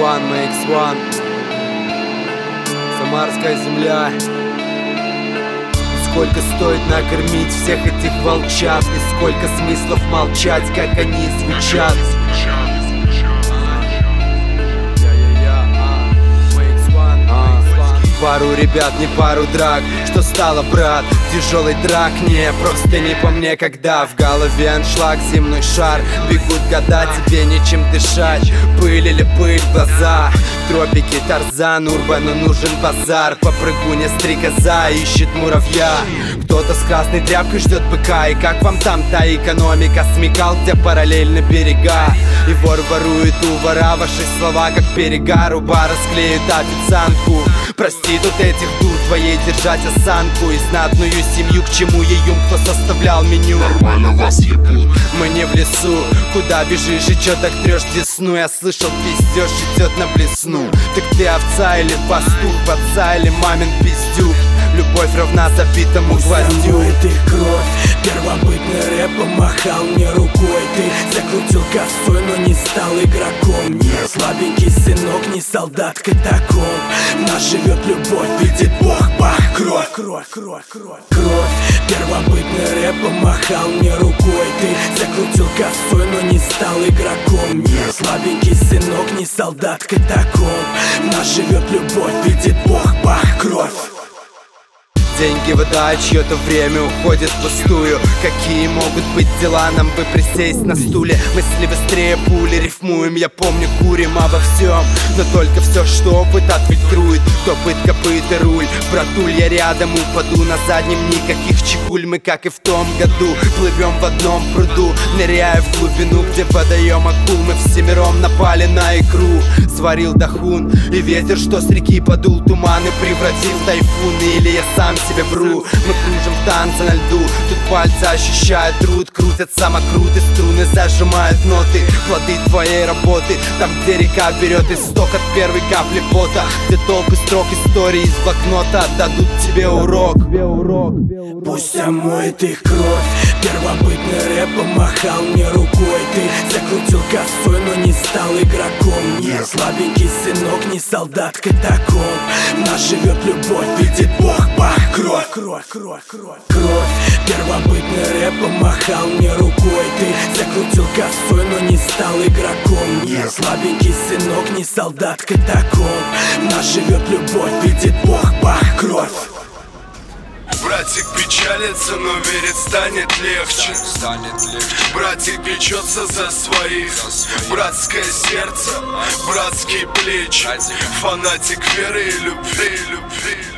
One makes one. Самарская земля. Сколько стоит накормить всех этих волчат, и сколько смыслов молчать, как они звучат. Пару ребят, не пару драк. Что стало, брат? Тяжелый драк, не, просто не по мне, когда в голове аншлаг, земной шар. Бегут года, тебе нечем дышать. Пыль или пыль в глаза. Тропики, Тарзан, Урбану нужен базар. Попрыгуня, стрекоза, ищет муравья. Кто-то с красной тряпкой ждет быка. И как вам там та экономика? Смекал, где параллельно берега. И вор ворует у вора ваши слова, как перегар. У бара склеют официантку. Прости тут этих дур твоей держать осанку. И знатную семью, к чему ее кто составлял меню. Нормально вас ебут. Мы не в лесу, куда бежишь и чё так трёшь десну? Я слышал, пиздёж идет на блесну. Так ты овца или пастух, отца или мамин пиздюк? Любовь равна забитому гвоздю. Пусть их кровь, первобытный рэп помахал мне рукой. Ты закрутил косой, но не стал игроком. Не слабенький сынок, не солдат катакомб. Нас живет любовь, видит Бог, бах, кровь, кровь, кровь, кровь, кровь. Первобытный рэп помахал мне рукой. Ты закрутил косой, но не стал игроком. Не слабенький сынок, не солдат катакомб. Нас живет любовь, видит Бог, бах, кровь. Деньги, вода, чье-то время уходит впустую. Какие могут быть дела, нам бы присесть на стуле. Мысли быстрее пули, рифмуем, я помню, курим обо всем. Но только все, что опыт отфильтрует. То быт, копыт и руль. Братуль, я рядом упаду, на заднем никаких чекуль. Мы, как и в том году, плывем в одном пруду, ныряя в глубину, где подаем акул. Мы всемиром напали на икру. Сварил дахун, и ветер, что с реки подул туман и превратил в тайфун. Или я сам себе вру. Мы кружим в танце на льду. Тут пальцы ощущают труд. Крутят самокруты, струны зажимают ноты. Плоды твоей работы. Там, где река берет исток от первой капли пота. Где толк и строк истории из блокнота отдадут тебе урок. Пусть омоет их кровь. Первобытный рэп помахал мне рукой. Ты закрутил косой, но не стал игроком. Не слабенький сынок, не солдат катакомб. Нас живет любовь, видит Бог, бах, кровь, кровь, кровь, кровь, кровь. Первобытный рэп помахал мне рукой. Ты закрутил косой, но не стал игроком. Не слабенький сынок, не солдат катакомб. Нас живет любовь, видит Бог, бах, кровь. Братик печалится, но верит, станет легче. Братик печется за своих. Братское сердце, братские плечи. Фанатик веры и любви.